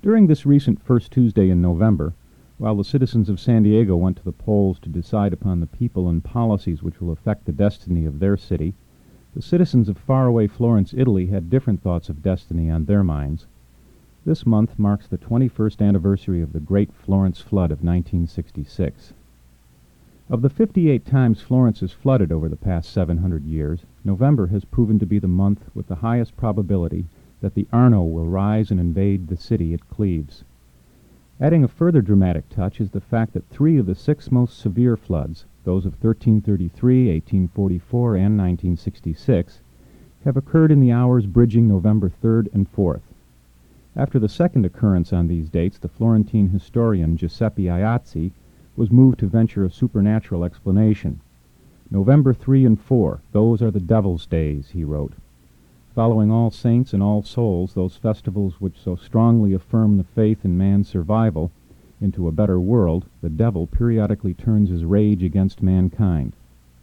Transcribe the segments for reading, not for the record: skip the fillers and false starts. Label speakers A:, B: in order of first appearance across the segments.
A: During this recent first Tuesday in November, while the citizens of San Diego went to the polls to decide upon the people and policies which will affect the destiny of their city, the citizens of faraway Florence, Italy had different thoughts of destiny on their minds. This month marks the 21st anniversary of the Great Florence Flood of 1966. Of the 58 times Florence has flooded over the past 700 years, November has proven to be the month with the highest probability that the Arno will rise and invade the city it cleaves. Adding a further dramatic touch is the fact that 3 of the 6 most severe floods, those of 1333, 1844, and 1966, have occurred in the hours bridging November 3rd and 4th. After the second occurrence on these dates, the Florentine historian Giuseppe Iazzi was moved to venture a supernatural explanation. November 3 and 4, those are the devil's days, he wrote. Following All Saints and All Souls, those festivals which so strongly affirm the faith in man's survival into a better world, the devil periodically turns his rage against mankind.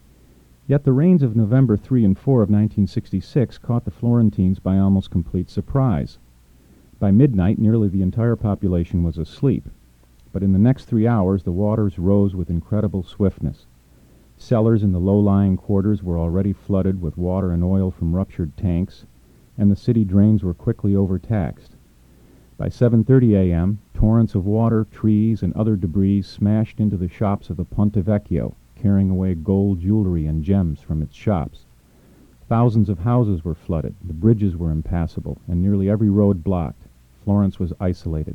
A: Yet the rains of November 3 and 4 of 1966 caught the Florentines by almost complete surprise. By midnight, nearly the entire population was asleep, but in the next 3 hours the waters rose with incredible swiftness. Cellars in the low-lying quarters were already flooded with water and oil from ruptured tanks, and the city drains were quickly overtaxed. By 7:30 a.m., torrents of water, trees, and other debris smashed into the shops of the Ponte Vecchio, carrying away gold jewelry and gems from its shops. Thousands of houses were flooded, the bridges were impassable, and nearly every road blocked. Florence was isolated.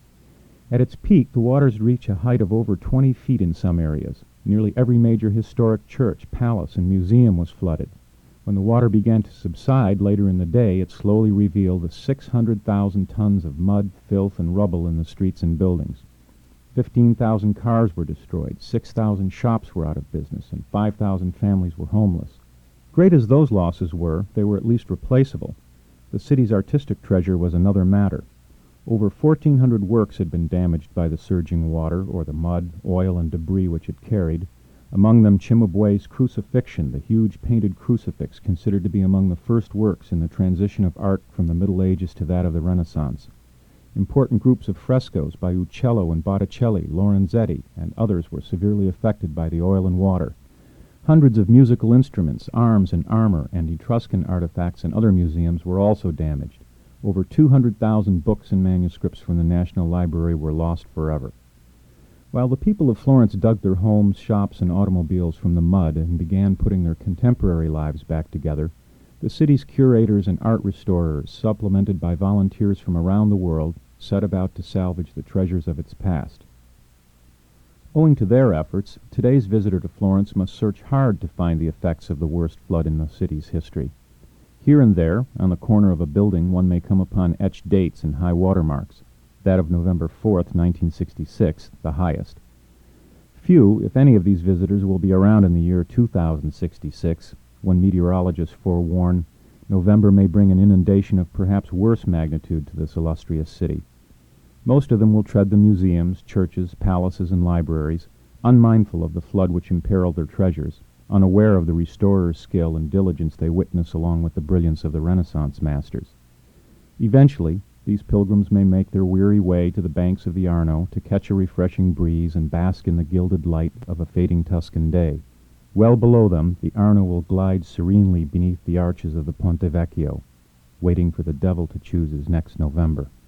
A: At its peak, the waters reached a height of over 20 feet in some areas. Nearly every major historic church, palace, and museum was flooded. When the water began to subside later in the day, it slowly revealed the 600,000 tons of mud, filth, and rubble in the streets and buildings. 15,000 cars were destroyed, 6,000 shops were out of business, and 5,000 families were homeless. Great as those losses were, they were at least replaceable. The city's artistic treasure was another matter. Over 1,400 works had been damaged by the surging water, or the mud, oil, and debris which it carried, among them Cimabue's Crucifixion, the huge painted crucifix considered to be among the first works in the transition of art from the Middle Ages to that of the Renaissance. Important groups of frescoes by Uccello and Botticelli, Lorenzetti, and others were severely affected by the oil and water. Hundreds of musical instruments, arms and armor, and Etruscan artifacts in other museums were also damaged. Over 200,000 books and manuscripts from the National Library were lost forever. While the people of Florence dug their homes, shops, and automobiles from the mud and began putting their contemporary lives back together, the city's curators and art restorers, supplemented by volunteers from around the world, set about to salvage the treasures of its past. Owing to their efforts, today's visitor to Florence must search hard to find the effects of the worst flood in the city's history. Here and there, on the corner of a building, one may come upon etched dates and high water marks, that of November 4th, 1966, the highest. Few, if any, of these visitors will be around in the year 2066, when meteorologists forewarn November may bring an inundation of perhaps worse magnitude to this illustrious city. Most of them will tread the museums, churches, palaces, and libraries, unmindful of the flood which imperiled their treasures, unaware of the restorer's skill and diligence they witness along with the brilliance of the Renaissance masters. Eventually, these pilgrims may make their weary way to the banks of the Arno to catch a refreshing breeze and bask in the gilded light of a fading Tuscan day. Well below them, the Arno will glide serenely beneath the arches of the Ponte Vecchio, waiting for the devil to choose his next November.